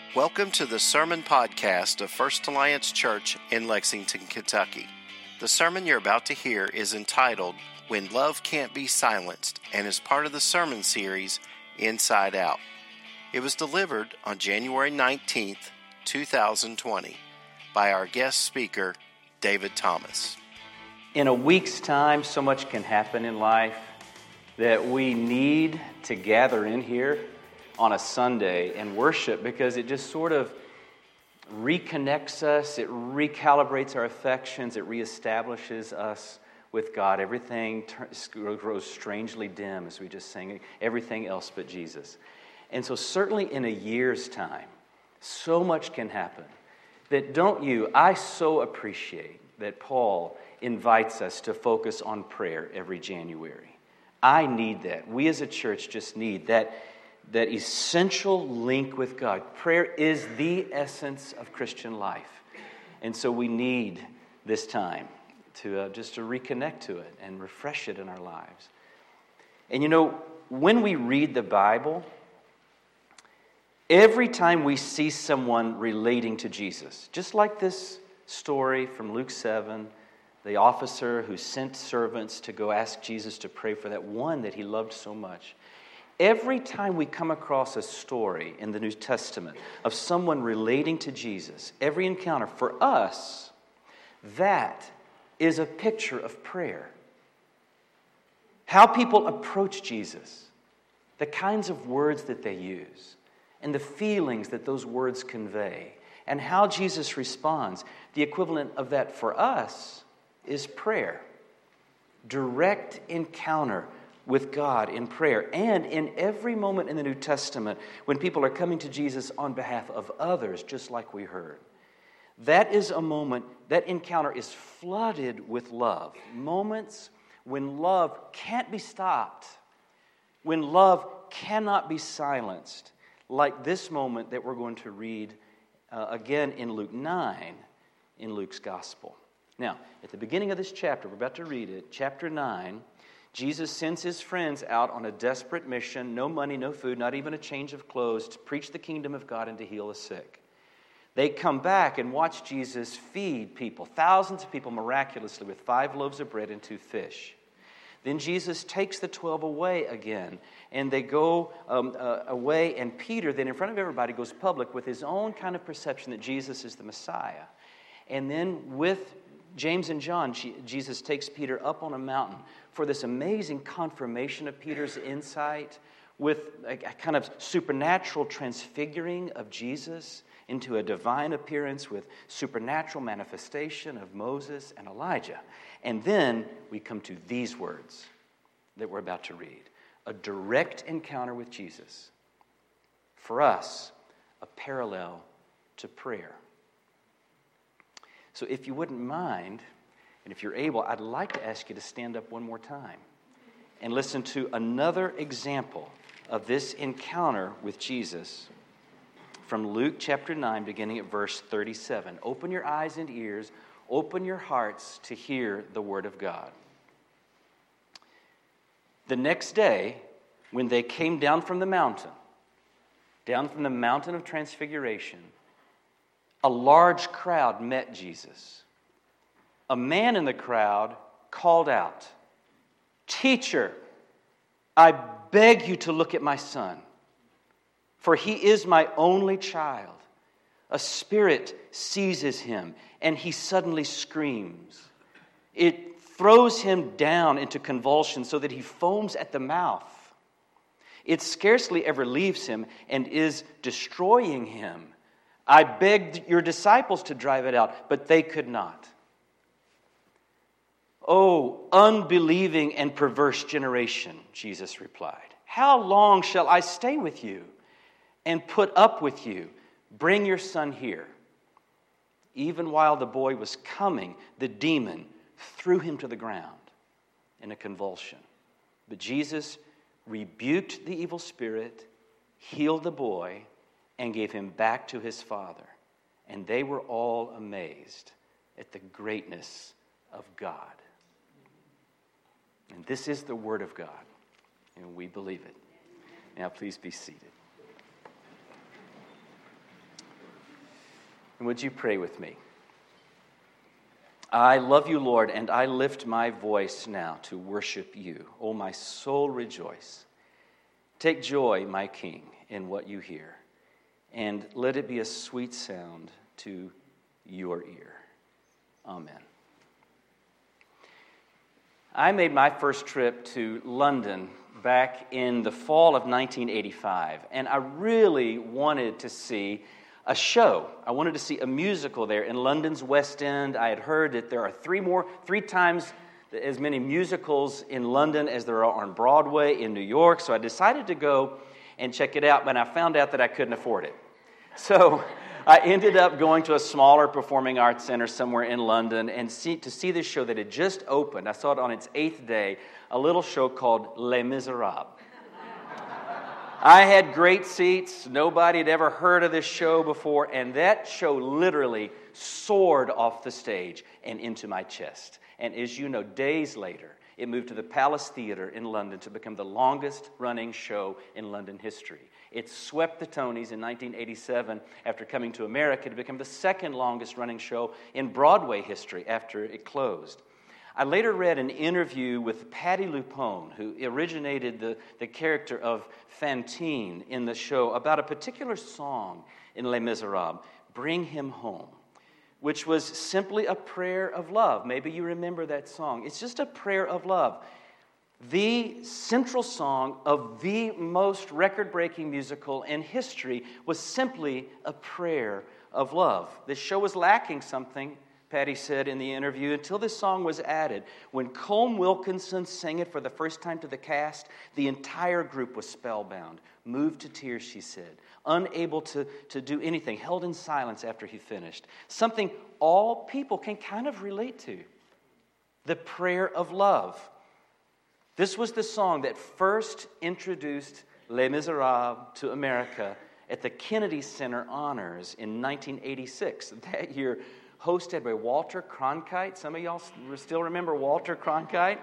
Welcome to the Sermon Podcast of First Alliance Church in Lexington, Kentucky. The sermon you're about to hear is entitled, When Love Can't Be Silenced, and is part of the sermon series, Inside Out. It was delivered on January 19th, 2020, by our guest speaker, David Thomas. In a week's time, so much can happen in life that we need to gather in here on a Sunday and worship because it just sort of reconnects us, it recalibrates our affections, it reestablishes us with God. Everything grows strangely dim, as we just sang, everything else but Jesus. And so certainly in a year's time, so much can happen that I so appreciate that Paul invites us to focus on prayer every January. I need that. We as a church just need that essential link with God. Prayer is the essence of Christian life. And so we need this time to just to reconnect to it and refresh it in our lives. And you know, when we read the Bible, every time we see someone relating to Jesus, just like this story from Luke 7, the officer who sent servants to go ask Jesus to pray for that one that he loved so much. Every time we come across a story in the New Testament of someone relating to Jesus, every encounter for us, that is a picture of prayer. How people approach Jesus, the kinds of words that they use, and the feelings that those words convey, and how Jesus responds. The equivalent of that for us is prayer. Direct encounter with God in prayer. And in every moment in the New Testament, when people are coming to Jesus on behalf of others, just like we heard, that is a moment, that encounter is flooded with love. Moments when love can't be stopped, when love cannot be silenced, like this moment that we're going to read again in Luke 9, in Luke's Gospel. Now, at the beginning of this chapter, we're about to read it, chapter 9, Jesus sends his friends out on a desperate mission, no money, no food, not even a change of clothes, to preach the kingdom of God and to heal the sick. They come back and watch Jesus feed people, thousands of people miraculously with 5 loaves of bread and 2 fish. Then Jesus takes the 12 away again, and they go away, and Peter then in front of everybody goes public with his own kind of perception that Jesus is the Messiah. And then with James and John, Jesus takes Peter up on a mountain for this amazing confirmation of Peter's insight with a kind of supernatural transfiguring of Jesus into a divine appearance with supernatural manifestation of Moses and Elijah. And then we come to these words that we're about to read. A direct encounter with Jesus. For us, a parallel to prayer. So if you wouldn't mind, and if you're able, I'd like to ask you to stand up one more time and listen to another example of this encounter with Jesus from Luke chapter 9, beginning at verse 37. Open your eyes and ears, open your hearts to hear the word of God. The next day, when they came down from the mountain of Transfiguration, a large crowd met Jesus. A man in the crowd called out, "Teacher, I beg you to look at my son, for he is my only child. A spirit seizes him, and he suddenly screams. It throws him down into convulsions so that he foams at the mouth. It scarcely ever leaves him and is destroying him. I begged your disciples to drive it out, but they could not." "Oh, unbelieving and perverse generation," Jesus replied. "How long shall I stay with you and put up with you? Bring your son here." Even while the boy was coming, the demon threw him to the ground in a convulsion. But Jesus rebuked the evil spirit, healed the boy, and gave him back to his father. And they were all amazed at the greatness of God. And this is the word of God, and we believe it. Now please be seated. And would you pray with me? I love you, Lord, and I lift my voice now to worship you. Oh, my soul, rejoice. Take joy, my King, in what you hear, and let it be a sweet sound to your ear. Amen. I made my first trip to London back in the fall of 1985, and I really wanted to see a show. I wanted to see a musical there in London's West End. I had heard that there are three times as many musicals in London as there are on Broadway in New York, so I decided to go and check it out, but I found out that I couldn't afford it. So I ended up going to a smaller performing arts center somewhere in London and to see this show that had just opened. I saw it on its 8th day, a little show called Les Miserables. I had great seats. Nobody had ever heard of this show before, and that show literally soared off the stage and into my chest. And as you know, days later, it moved to the Palace Theatre in London to become the longest-running show in London history. It swept the Tonys in 1987 after coming to America to become the second longest-running show in Broadway history after it closed. I later read an interview with Patti LuPone, who originated the character of Fantine in the show, about a particular song in Les Miserables, Bring Him Home, which was simply a prayer of love. Maybe you remember that song. It's just a prayer of love. The central song of the most record-breaking musical in history was simply a prayer of love. This show was lacking something, Patti said in the interview, until this song was added. When Colm Wilkinson sang it for the first time to the cast, the entire group was spellbound, moved to tears, she said, unable to do anything, held in silence after he finished. Something all people can kind of relate to, the prayer of love. This was the song that first introduced Les Miserables to America at the Kennedy Center Honors in 1986. That year, hosted by Walter Cronkite. Some of y'all still remember Walter Cronkite?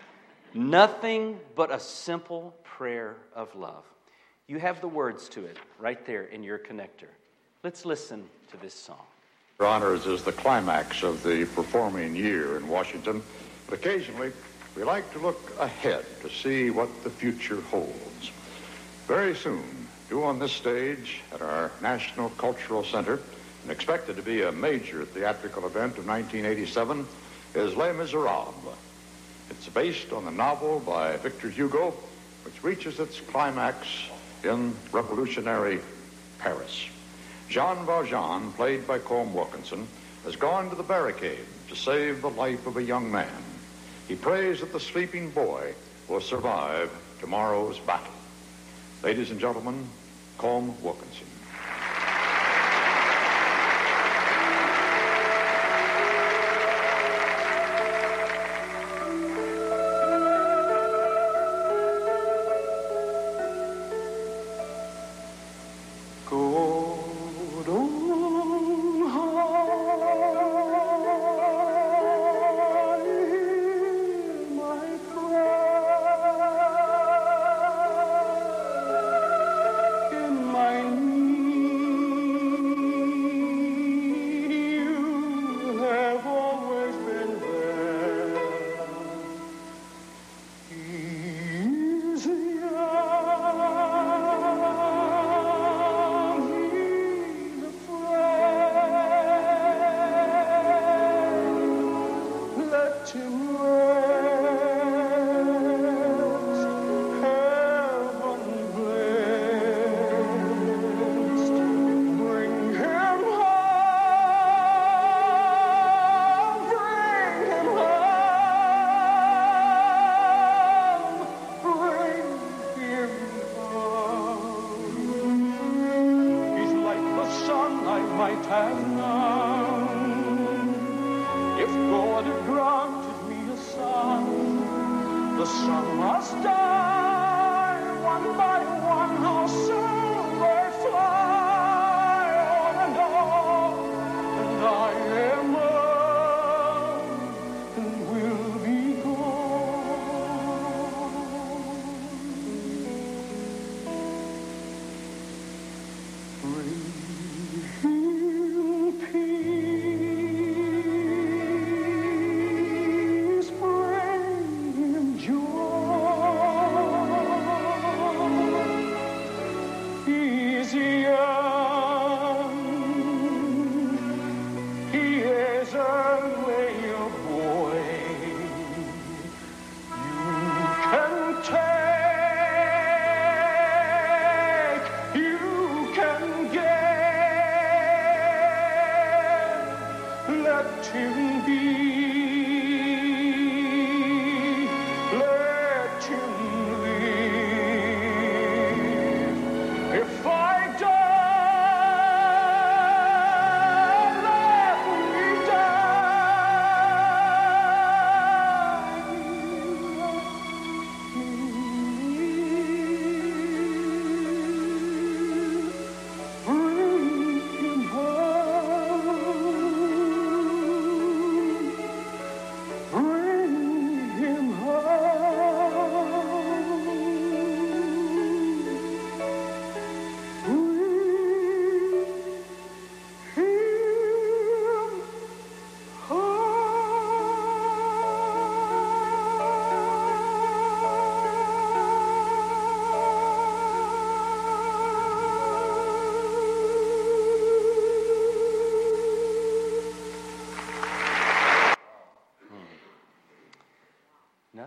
Nothing but a simple prayer of love. You have the words to it right there in your connector. Let's listen to this song. Honors is the climax of the performing year in Washington, but occasionally we like to look ahead to see what the future holds. Very soon, due on this stage at our National Cultural Center, and expected to be a major theatrical event of 1987, is Les Miserables. It's based on the novel by Victor Hugo, which reaches its climax in revolutionary Paris. Jean Valjean, played by Colm Wilkinson, has gone to the barricade to save the life of a young man. He prays that the sleeping boy will survive tomorrow's battle. Ladies and gentlemen, Colm Wilkinson.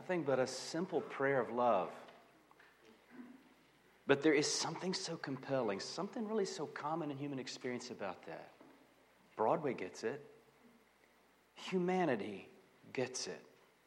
nothing but a simple prayer of love. But there is something so compelling, something really so common in human experience about that. Broadway gets it. Humanity gets it.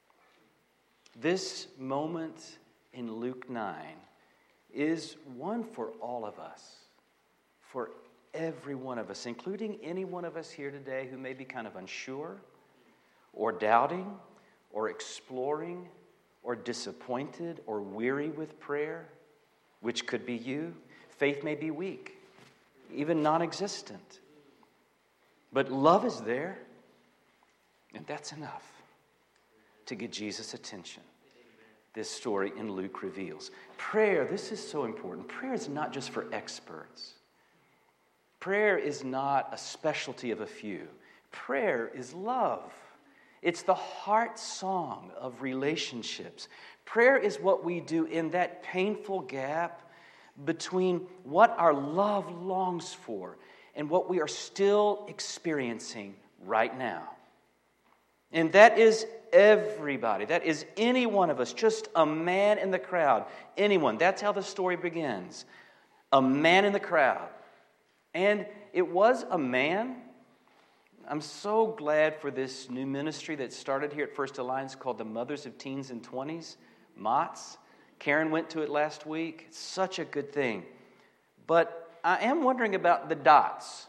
This moment in Luke 9 is one for all of us, for every one of us, including any one of us here today who may be kind of unsure or doubting or exploring or disappointed or weary with prayer, which could be you. Faith may be weak, even non-existent. But love is there, and that's enough to get Jesus' attention. This story in Luke reveals. Prayer, this is so important. Prayer is not just for experts. Prayer is not a specialty of a few. Prayer is love. It's the heart song of relationships. Prayer is what we do in that painful gap between what our love longs for and what we are still experiencing right now. And that is everybody. That is any one of us, just a man in the crowd. Anyone. That's how the story begins. A man in the crowd. And it was a man. I'm so glad for this new ministry that started here at First Alliance called the Mothers of Teens and 20s, MOTS. Karen went to it last week. It's such a good thing. But I am wondering about the dots.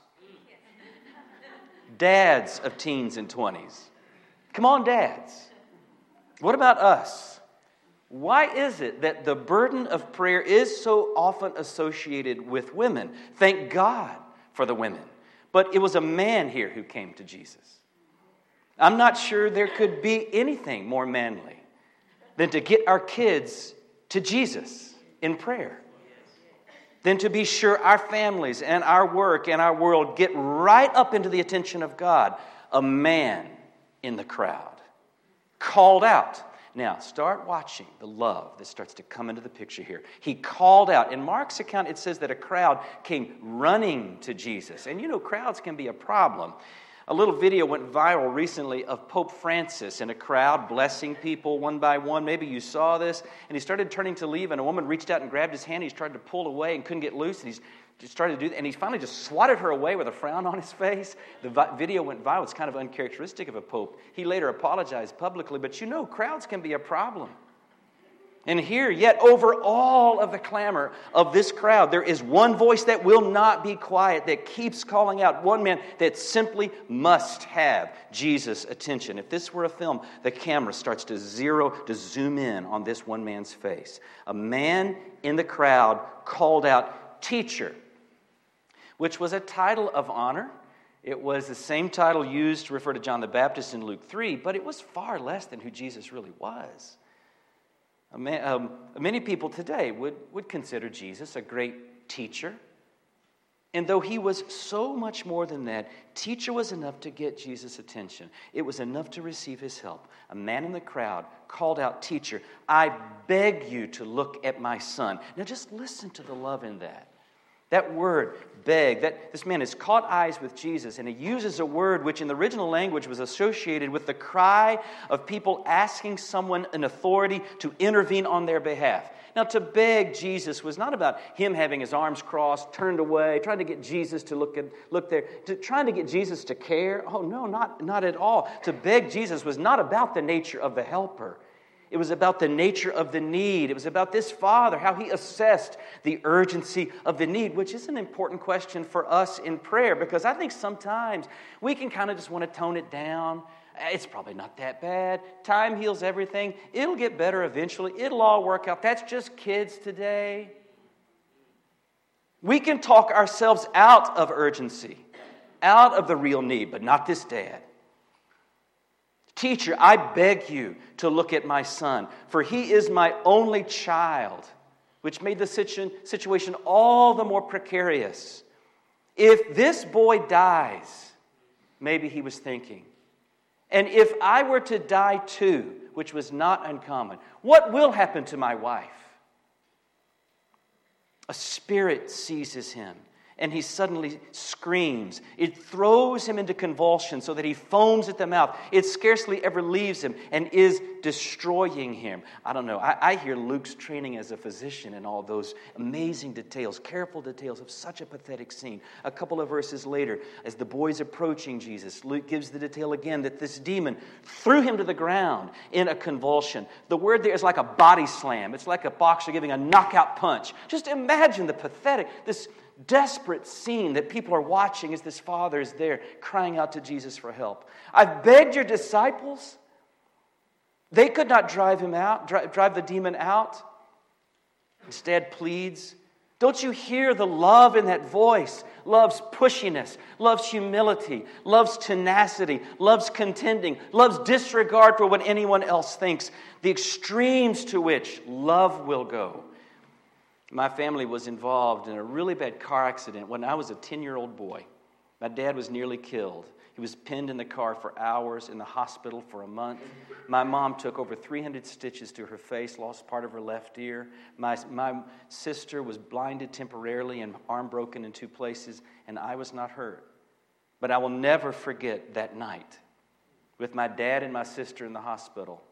Dads of teens and 20s. Come on, dads. What about us? Why is it that the burden of prayer is so often associated with women? Thank God for the women. But it was a man here who came to Jesus. I'm not sure there could be anything more manly than to get our kids to Jesus in prayer. Than to be sure our families and our work and our world get right up into the attention of God. A man in the crowd, called out. Now, start watching the love that starts to come into the picture here. He called out. In Mark's account, it says that a crowd came running to Jesus. And you know, crowds can be a problem. A little video went viral recently of Pope Francis in a crowd blessing people one by one. Maybe you saw this. And he started turning to leave, and a woman reached out and grabbed his hand. He tried to pull away and couldn't get loose, and he started to do that, and he finally just swatted her away with a frown on his face. The video went viral. It's kind of uncharacteristic of a pope. He later apologized publicly, but you know, crowds can be a problem. And here, yet over all of the clamor of this crowd, there is one voice that will not be quiet, that keeps calling out, one man that simply must have Jesus' attention. If this were a film, the camera starts to zoom in on this one man's face. A man in the crowd called out, "Teacher," which was a title of honor. It was the same title used to refer to John the Baptist in Luke 3, but it was far less than who Jesus really was. Many people today would consider Jesus a great teacher. And though he was so much more than that, teacher was enough to get Jesus' attention. It was enough to receive his help. A man in the crowd called out, "Teacher, I beg you to look at my son." Now just listen to the love in that. That word, beg, this man has caught eyes with Jesus, and he uses a word which in the original language was associated with the cry of people asking someone in authority to intervene on their behalf. Now, to beg Jesus was not about him having his arms crossed, turned away, trying to get Jesus to look there, trying to get Jesus to care. Oh, no, not at all. To beg Jesus was not about the nature of the helper. It was about the nature of the need. It was about this father, how he assessed the urgency of the need, which is an important question for us in prayer, because I think sometimes we can kind of just want to tone it down. It's probably not that bad. Time heals everything. It'll get better eventually. It'll all work out. That's just kids today. We can talk ourselves out of urgency, out of the real need, but not this dad. "Teacher, I beg you to look at my son, for he is my only child," which made the situation all the more precarious. If this boy dies, maybe he was thinking, and if I were to die too, which was not uncommon, what will happen to my wife? A spirit seizes him, and he suddenly screams. It throws him into convulsion so that he foams at the mouth. It scarcely ever leaves him and is destroying him. I don't know. I hear Luke's training as a physician and all those amazing details, careful details of such a pathetic scene. A couple of verses later, as the boy's approaching Jesus, Luke gives the detail again that this demon threw him to the ground in a convulsion. The word there is like a body slam. It's like a boxer giving a knockout punch. Just imagine the pathetic, this desperate scene that people are watching as this father is there crying out to Jesus for help. I've begged your disciples. They could not drive him out, drive the demon out. Instead pleads, don't you hear the love in that voice? Love's pushiness, love's humility, love's tenacity, love's contending, love's disregard for what anyone else thinks. The extremes to which love will go. My family was involved in a really bad car accident when I was a 10-year-old boy. My dad was nearly killed. He was pinned in the car for hours, in the hospital for a month. My mom took over 300 stitches to her face, lost part of her left ear. My sister was blinded temporarily and arm broken in 2 places, and I was not hurt. But I will never forget that night with my dad and my sister in the hospital.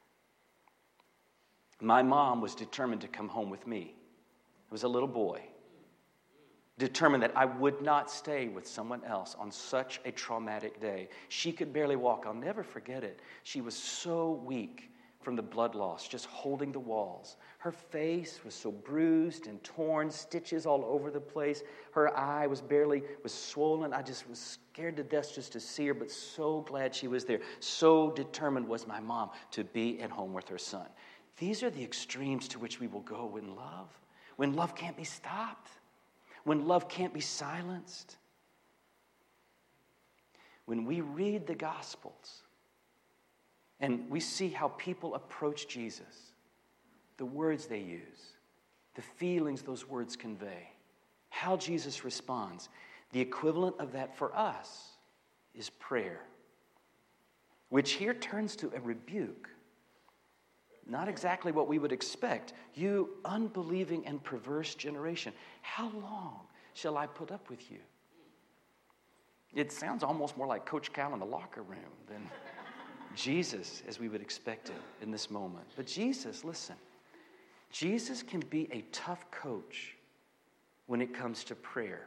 My mom was determined to come home with me. I was a little boy, determined that I would not stay with someone else on such a traumatic day. She could barely walk. I'll never forget it. She was so weak from the blood loss, just holding the walls. Her face was so bruised and torn, stitches all over the place. Her eye was swollen. I just was scared to death just to see her, but so glad she was there. So determined was my mom to be at home with her son. These are the extremes to which we will go in love. When love can't be stopped. When love can't be silenced. When we read the Gospels and we see how people approach Jesus, the words they use, the feelings those words convey, how Jesus responds, the equivalent of that for us is prayer, which here turns to a rebuke. Not exactly what we would expect. You unbelieving and perverse generation, how long shall I put up with you? It sounds almost more like Coach Cal in the locker room than Jesus as we would expect it in this moment. But Jesus, listen, Jesus can be a tough coach when it comes to prayer.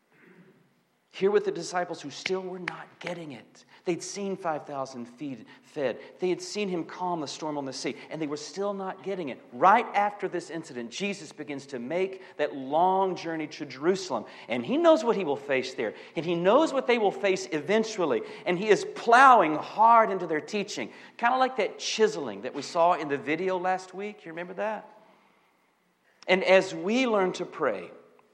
Here with the disciples who still were not getting it. They'd seen 5,000 fed. They had seen him calm the storm on the sea, and they were still not getting it. Right after this incident, Jesus begins to make that long journey to Jerusalem, and he knows what he will face there, and he knows what they will face eventually, and he is plowing hard into their teaching, kind of like that chiseling that we saw in the video last week. You remember that? And as we learn to pray,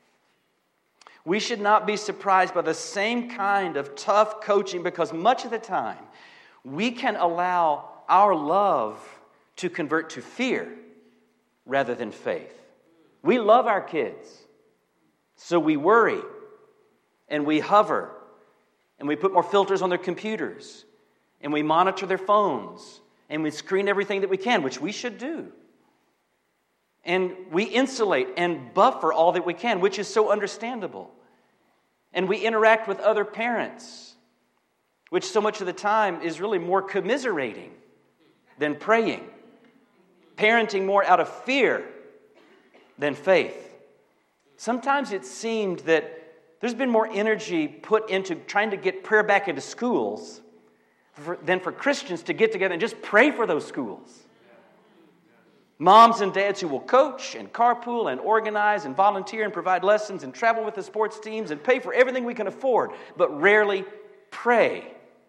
we should not be surprised by the same kind of tough coaching, because much of the time we can allow our love to convert to fear rather than faith. We love our kids, so we worry and we hover and we put more filters on their computers and we monitor their phones and we screen everything that we can, which we should do. And we insulate and buffer all that we can, which is so understandable. And we interact with other parents, which so much of the time is really more commiserating than praying. Parenting more out of fear than faith. Sometimes it seemed that there's been more energy put into trying to get prayer back into schools than for Christians to get together and just pray for those schools. Moms and dads who will coach and carpool and organize and volunteer and provide lessons and travel with the sports teams and pay for everything we can afford, but rarely pray.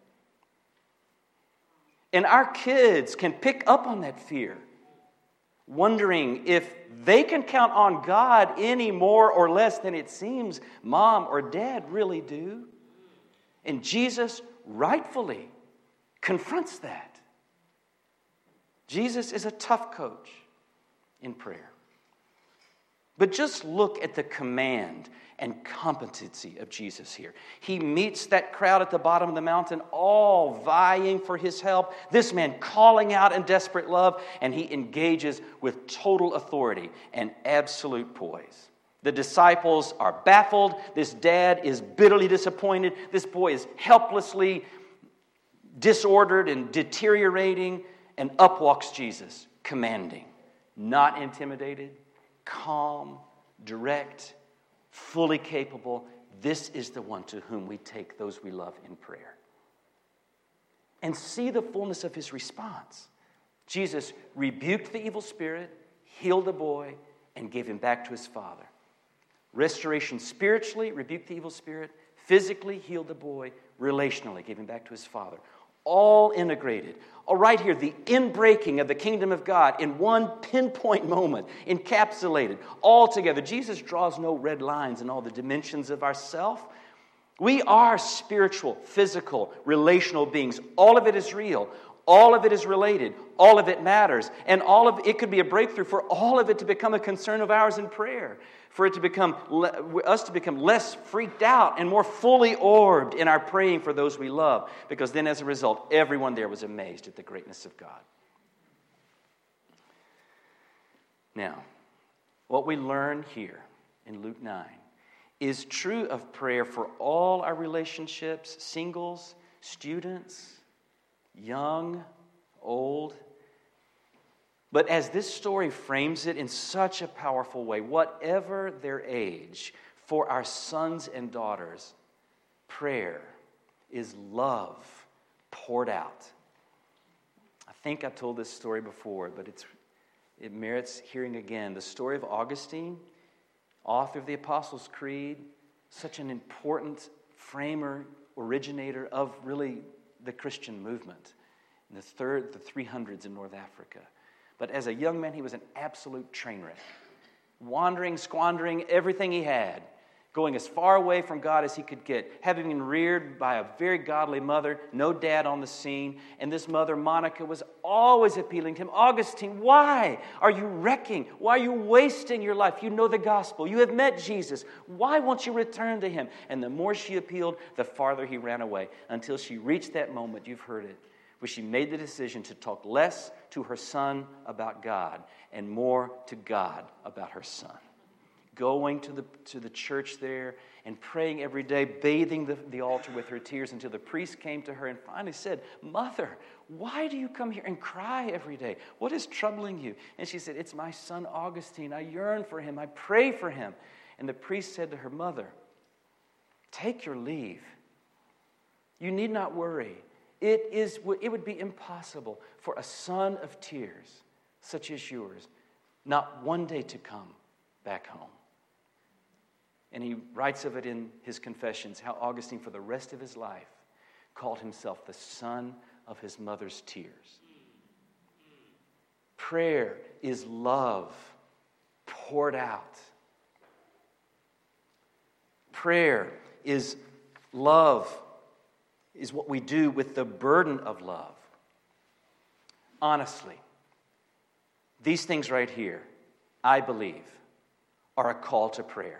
And our kids can pick up on that fear, wondering if they can count on God any more or less than it seems mom or dad really do. And Jesus rightfully confronts that. Jesus is a tough coach in prayer. But just look at the command and competency of Jesus here. He meets that crowd at the bottom of the mountain, all vying for his help. This man calling out in desperate love, and he engages with total authority and absolute poise. The disciples are baffled. This dad is bitterly disappointed. This boy is helplessly disordered and deteriorating. And up walks Jesus, commanding, not intimidated, calm, direct, fully capable. This is the one to whom we take those we love in prayer. And see the fullness of his response. Jesus rebuked the evil spirit, healed the boy, and gave him back to his father. Restoration spiritually, rebuked the evil spirit, physically healed the boy, relationally gave him back to his father. All integrated. All right here, the inbreaking of the kingdom of God in one pinpoint moment, encapsulated, all together. Jesus draws no red lines in all the dimensions of ourself. We are spiritual, physical, relational beings. All of it is real. All of it is related. All of it matters. And all of it could be a breakthrough for all of it to become a concern of ours in prayer. For it to become, us to become less freaked out and more fully orbed in our praying for those we love. Because then as a result, everyone there was amazed at the greatness of God. Now, what we learn here in Luke 9 is true of prayer for all our relationships, singles, students, young, old. But as this story frames it in such a powerful way, whatever their age, for our sons and daughters, prayer is love poured out. I think I've told this story before, but it merits hearing again. The story of Augustine, author of the Apostles' Creed, such an important framer, originator of really the Christian movement in the 300s in North Africa. But as a young man, he was an absolute train wreck, wandering, squandering everything he had, going as far away from God as he could get, having been reared by a very godly mother, no dad on the scene, and this mother, Monica, was always appealing to him. Augustine, why are you wrecking? Why are you wasting your life? You know the gospel. You have met Jesus. Why won't you return to him? And the more she appealed, the farther he ran away, until she reached that moment, you've heard it, where she made the decision to talk less to her son about God and more to God about her son. Going to the church there and praying every day, bathing the altar with her tears until the priest came to her and finally said, "Mother, why do you come here and cry every day? What is troubling you?" And she said, "It's my son Augustine. I yearn for him. I pray for him." And the priest said to her, "Mother, take your leave. You need not worry. It would be impossible for a son of tears, such as yours, not one day to come back home." And he writes of it in his Confessions, how Augustine, for the rest of his life, called himself the son of his mother's tears. Prayer is love poured out. Prayer is love, is what we do with the burden of love. Honestly, these things right here, I believe, are a call to prayer.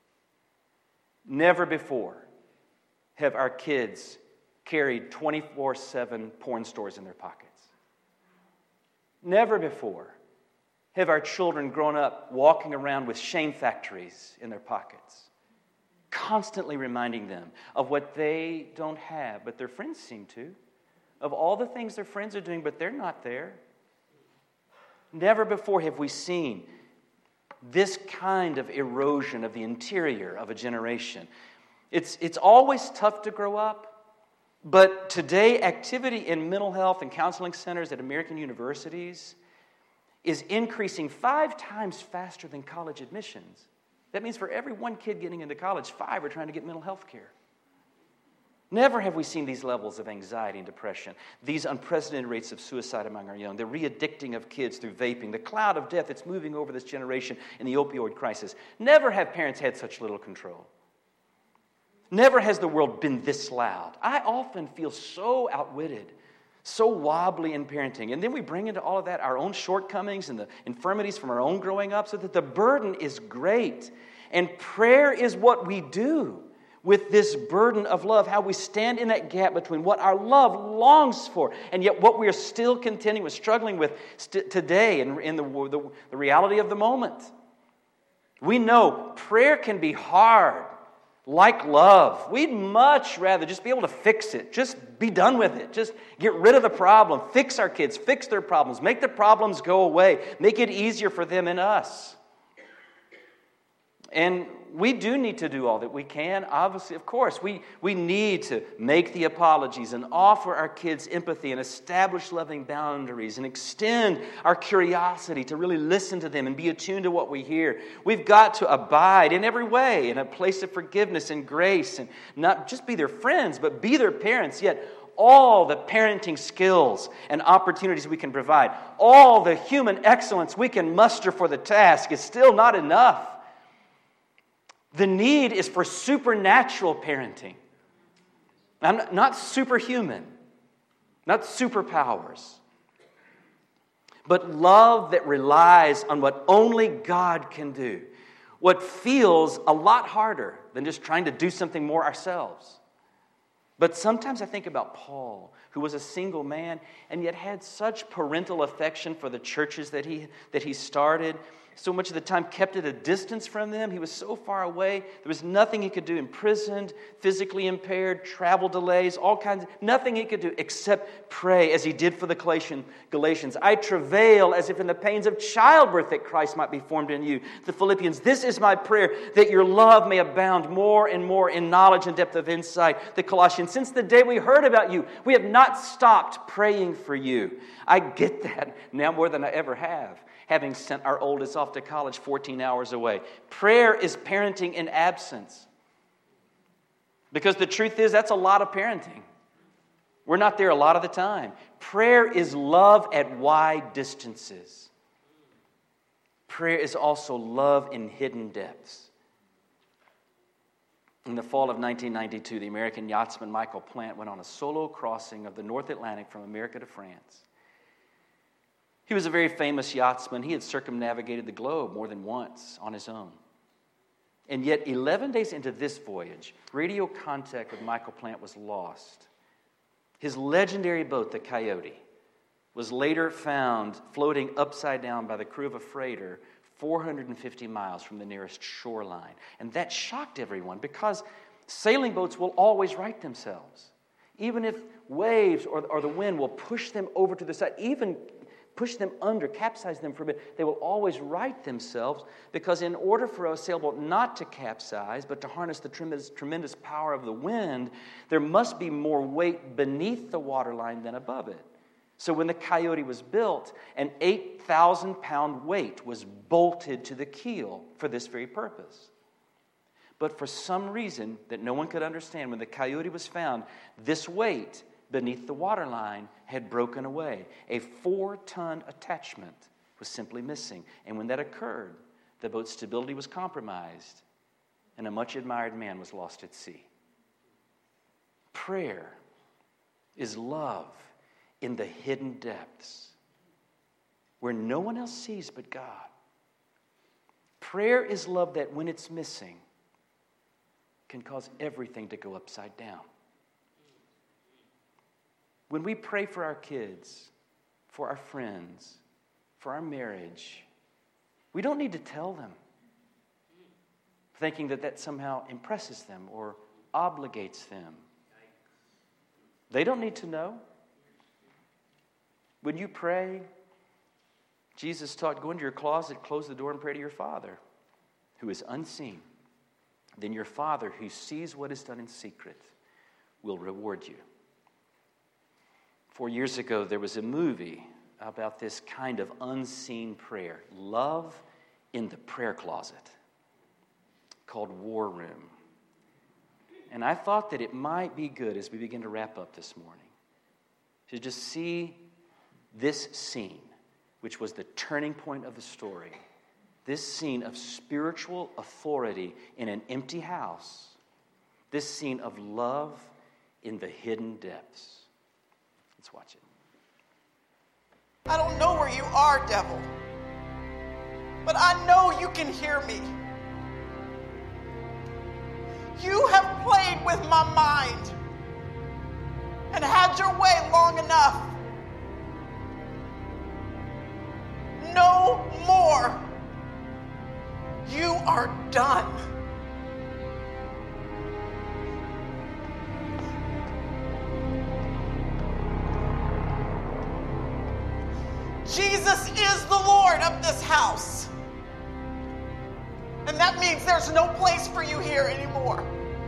Never before have our kids carried 24/7 porn stores in their pockets. Never before have our children grown up walking around with shame factories in their pockets, constantly reminding them of what they don't have, but their friends seem to, of all the things their friends are doing, but they're not there. Never before have we seen this kind of erosion of the interior of a generation. It's always tough to grow up, but today activity in mental health and counseling centers at American universities is increasing 5 times faster than college admissions. That means for every 1 kid getting into college, 5 are trying to get mental health care. Never have we seen these levels of anxiety and depression, these unprecedented rates of suicide among our young, the re-addicting of kids through vaping, the cloud of death that's moving over this generation in the opioid crisis. Never have parents had such little control. Never has the world been this loud. I often feel so outwitted, so wobbly in parenting. And then we bring into all of that our own shortcomings and the infirmities from our own growing up, so that the burden is great. And prayer is what we do with this burden of love, how we stand in that gap between what our love longs for and yet what we are still contending with, struggling with today and in the reality of the moment. We know prayer can be hard, like love. We'd much rather just be able to fix it. Just be done with it. Just get rid of the problem. Fix our kids. Fix their problems. Make the problems go away. Make it easier for them and us. And we do need to do all that we can. Obviously, of course, we need to make the apologies and offer our kids empathy and establish loving boundaries and extend our curiosity to really listen to them and be attuned to what we hear. We've got to abide in every way in a place of forgiveness and grace and not just be their friends, but be their parents. Yet all the parenting skills and opportunities we can provide, all the human excellence we can muster for the task is still not enough. The need is for supernatural parenting. Not superhuman, not superpowers, but love that relies on what only God can do. What feels a lot harder than just trying to do something more ourselves. But sometimes I think about Paul, who was a single man and yet had such parental affection for the churches that he started. So much of the time kept at a distance from them. He was so far away. There was nothing he could do. Imprisoned, physically impaired, travel delays, all kinds. Nothing he could do except pray as he did for the Galatians. I travail as if in the pains of childbirth that Christ might be formed in you. The Philippians, this is my prayer, that your love may abound more and more in knowledge and depth of insight. The Colossians, since the day we heard about you, we have not stopped praying for you. I get that now more than I ever have, having sent our oldest off to college 14 hours away. Prayer is parenting in absence. Because the truth is, that's a lot of parenting. We're not there a lot of the time. Prayer is love at wide distances. Prayer is also love in hidden depths. In the fall of 1992, the American yachtsman Michael Plant went on a solo crossing of the North Atlantic from America to France. He was a very famous yachtsman. He had circumnavigated the globe more than once on his own. And yet, 11 days into this voyage, radio contact with Michael Plant was lost. His legendary boat, the Coyote, was later found floating upside down by the crew of a freighter 450 miles from the nearest shoreline. And that shocked everyone because sailing boats will always right themselves. Even if waves or the wind will push them over to the side, even push them under, capsize them for a bit, they will always right themselves, because in order for a sailboat not to capsize, but to harness the tremendous power of the wind, there must be more weight beneath the waterline than above it. So when the Coyote was built, an 8,000-pound weight was bolted to the keel for this very purpose. But for some reason that no one could understand, when the Coyote was found, this weight beneath the waterline had broken away. A 4-ton attachment was simply missing. And when that occurred, the boat's stability was compromised, and a much-admired man was lost at sea. Prayer is love in the hidden depths, where no one else sees but God. Prayer is love that, when it's missing, can cause everything to go upside down. When we pray for our kids, for our friends, for our marriage, we don't need to tell them, thinking that somehow impresses them or obligates them. They don't need to know. When you pray, Jesus taught, go into your closet, close the door, and pray to your Father, who is unseen. Then your Father, who sees what is done in secret, will reward you. 4 years ago, there was a movie about this kind of unseen prayer, Love in the Prayer Closet, called War Room. And I thought that it might be good, as we begin to wrap up this morning, to just see this scene, which was the turning point of the story, this scene of spiritual authority in an empty house, this scene of love in the hidden depths. Let's watch it. I don't know where you are, devil, but I know you can hear me. You have played with my mind and had your way long enough. No more. You are done. Jesus is the Lord of this house. And that means there's no place for you here anymore.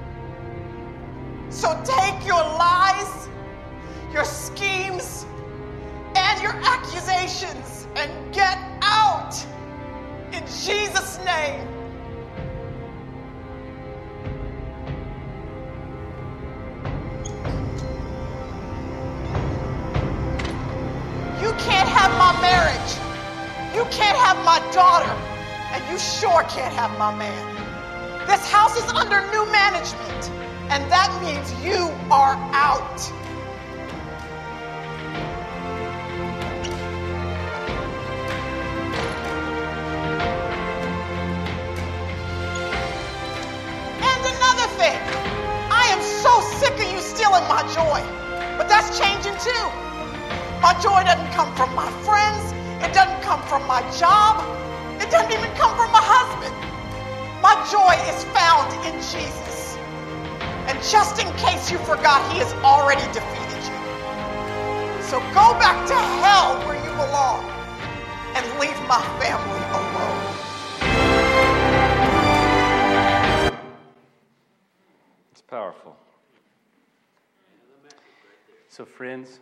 So take your lies, your schemes, and your accusations and get out in Jesus' name. You can't have my marriage. You can't have my daughter. And you sure can't have my man. This house is under new management. And that means you are out. And another thing, I am so sick of you stealing my joy. But that's changing too. My joy doesn't come from my friends. It doesn't come from my job. It doesn't even come from my husband. My joy is found in Jesus. And just in case you forgot, he has already defeated you. So go back to hell where you belong and leave my family alone. It's powerful. So, friends,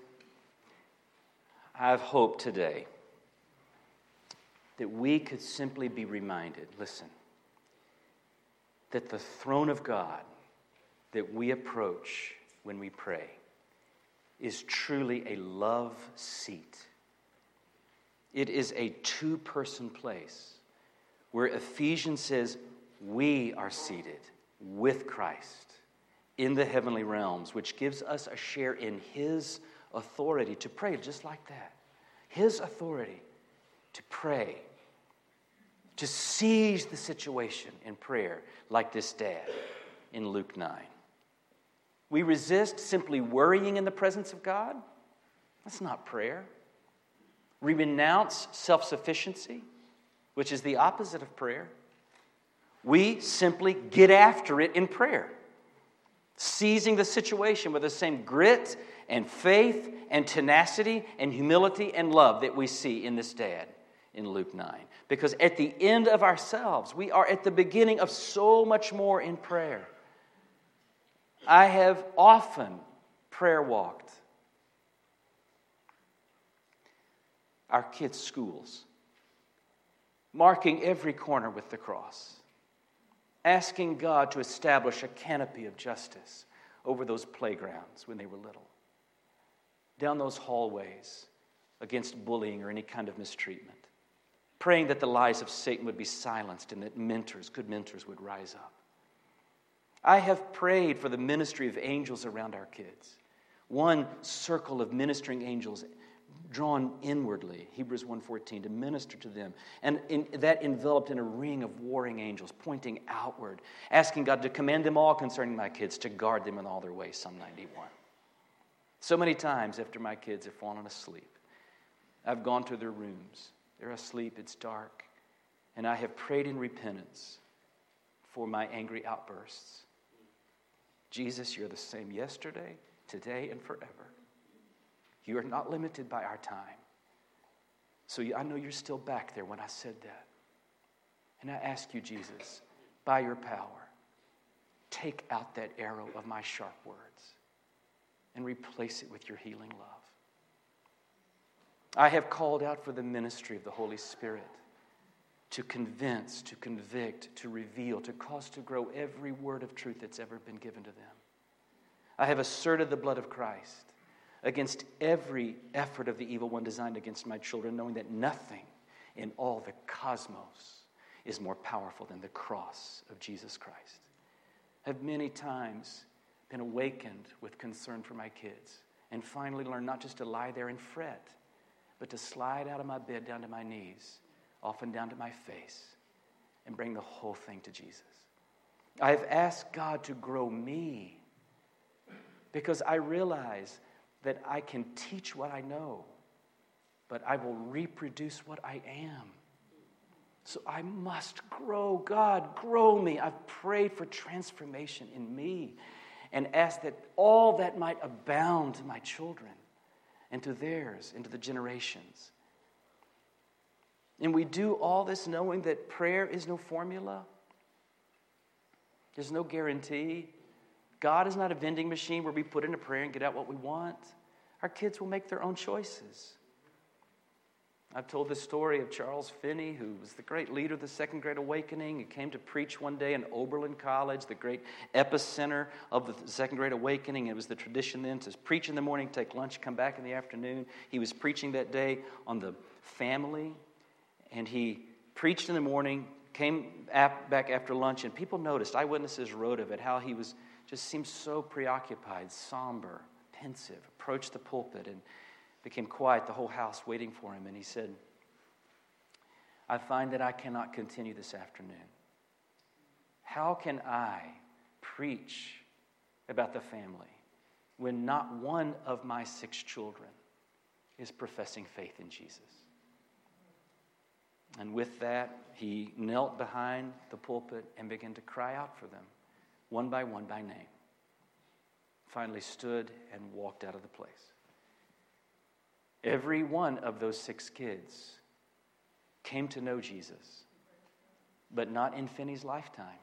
I have hope today that we could simply be reminded, listen, that the throne of God that we approach when we pray is truly a love seat. It is a two-person place where Ephesians says we are seated with Christ in the heavenly realms, which gives us a share in his authority to pray just like that. His authority to pray, to seize the situation in prayer like this dad in Luke 9. We resist simply worrying in the presence of God. That's not prayer. We renounce self-sufficiency, which is the opposite of prayer. We simply get after it in prayer, seizing the situation with the same grit and faith and tenacity and humility and love that we see in this dad in Luke 9. Because at the end of ourselves, we are at the beginning of so much more in prayer. I have often prayer walked our kids' schools, marking every corner with the cross, asking God to establish a canopy of justice over those playgrounds when they were little, down those hallways against bullying or any kind of mistreatment, praying that the lies of Satan would be silenced and that good mentors would rise up. I have prayed for the ministry of angels around our kids. One circle of ministering angels drawn inwardly, Hebrews 1:14, to minister to them. And that enveloped in a ring of warring angels pointing outward, asking God to command them all concerning my kids, to guard them in all their ways, Psalm 91. So many times after my kids have fallen asleep, I've gone to their rooms. They're asleep, it's dark, and I have prayed in repentance for my angry outbursts. Jesus, you're the same yesterday, today, and forever. You are not limited by our time. So I know you're still back there when I said that. And I ask you, Jesus, by your power, take out that arrow of my sharp words and replace it with your healing love. I have called out for the ministry of the Holy Spirit to convince, to convict, to reveal, to cause to grow every word of truth that's ever been given to them. I have asserted the blood of Christ against every effort of the evil one designed against my children, knowing that nothing in all the cosmos is more powerful than the cross of Jesus Christ. I have many times been awakened with concern for my kids and finally learned not just to lie there and fret, but to slide out of my bed down to my knees, often down to my face, and bring the whole thing to Jesus. I have asked God to grow me because I realize that I can teach what I know, but I will reproduce what I am. So I must grow. God, grow me. I've prayed for transformation in me and asked that all that might abound to my children and to theirs and to the generations. And we do all this knowing that prayer is no formula. There's no guarantee. God is not a vending machine where we put in a prayer and get out what we want. Our kids will make their own choices. I've told the story of Charles Finney, who was the great leader of the Second Great Awakening. He came to preach one day in Oberlin College, the great epicenter of the Second Great Awakening. It was the tradition then to preach in the morning, take lunch, come back in the afternoon. He was preaching that day on the family, and he preached in the morning, came back after lunch, and people noticed, eyewitnesses wrote of it, how he was just seemed so preoccupied, somber, pensive, approached the pulpit and became quiet, the whole house waiting for him. And he said, I find that I cannot continue this afternoon. How can I preach about the family when not one of my 6 children is professing faith in Jesus? And with that, he knelt behind the pulpit and began to cry out for them, one by name. Finally stood and walked out of the place. Every one of those 6 kids came to know Jesus, but not in Finney's lifetime.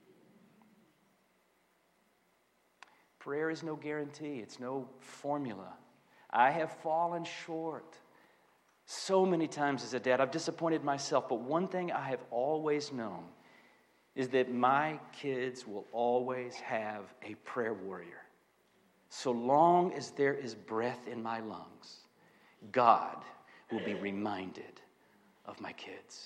Prayer is no guarantee. It's no formula. I have fallen short so many times as a dad. I've disappointed myself, but one thing I have always known is that my kids will always have a prayer warrior. So long as there is breath in my lungs, God will be reminded of my kids.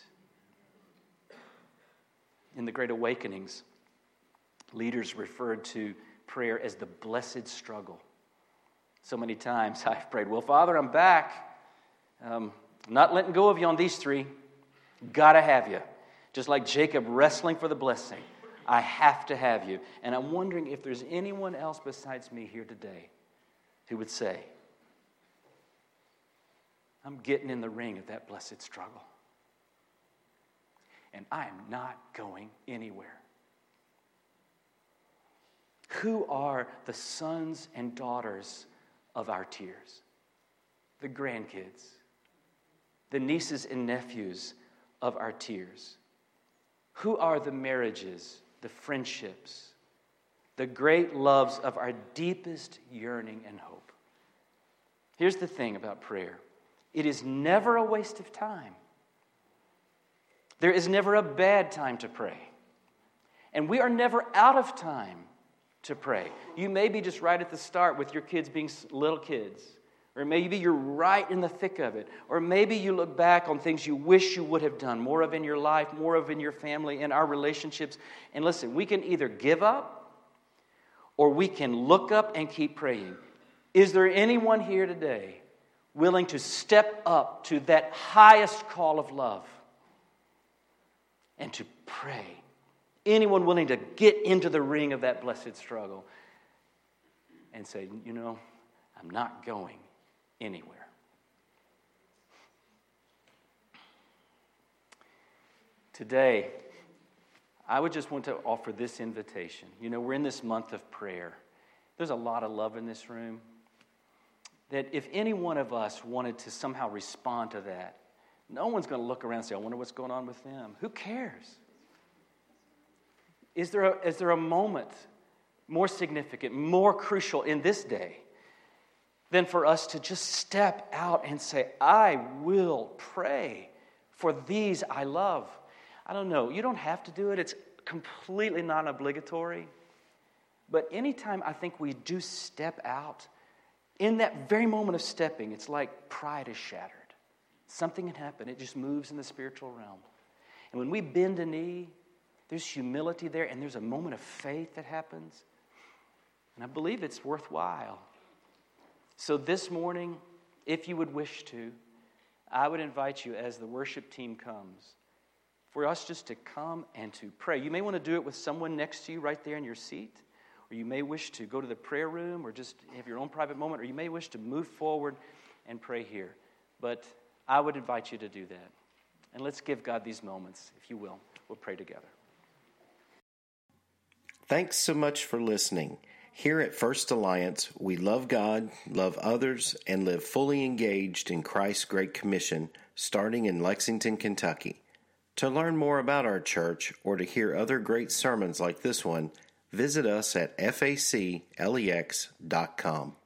In the Great Awakenings, leaders referred to prayer as the blessed struggle. So many times I've prayed, well, Father, I'm back. I'm not letting go of you on these 3. Gotta have you. Just like Jacob wrestling for the blessing. I have to have you. And I'm wondering if there's anyone else besides me here today who would say, I'm getting in the ring of that blessed struggle. And I am not going anywhere. Who are the sons and daughters of our tears? The grandkids, the nieces and nephews of our tears. Who are the marriages, the friendships, the great loves of our deepest yearning and hope? Here's the thing about prayer. It is never a waste of time. There is never a bad time to pray. And we are never out of time to pray. You may be just right at the start with your kids being little kids. Or maybe you're right in the thick of it. Or maybe you look back on things you wish you would have done, more of in your life, more of in your family, in our relationships. And listen, we can either give up or we can look up and keep praying. Is there anyone here today willing to step up to that highest call of love and to pray? Anyone willing to get into the ring of that blessed struggle and say, you know, I'm not going anywhere. Today, I would just want to offer this invitation. You know, we're in this month of prayer. There's a lot of love in this room. That if any one of us wanted to somehow respond to that, no one's going to look around and say, I wonder what's going on with them. Who cares? Is there a moment more significant, more crucial in this day than for us to just step out and say, I will pray for these I love? I don't know. You don't have to do it. It's completely non-obligatory. But anytime I think we do step out, in that very moment of stepping, it's like pride is shattered. Something can happen. It just moves in the spiritual realm. And when we bend a knee, there's humility there, and there's a moment of faith that happens. And I believe it's worthwhile. So this morning, if you would wish to, I would invite you as the worship team comes, for us just to come and to pray. You may want to do it with someone next to you right there in your seat. Or you may wish to go to the prayer room or just have your own private moment, or you may wish to move forward and pray here. But I would invite you to do that. And let's give God these moments, if you will. We'll pray together. Thanks so much for listening. Here at First Alliance, we love God, love others, and live fully engaged in Christ's Great Commission, starting in Lexington, Kentucky. To learn more about our church or to hear other great sermons like this one, visit us at faclex.com.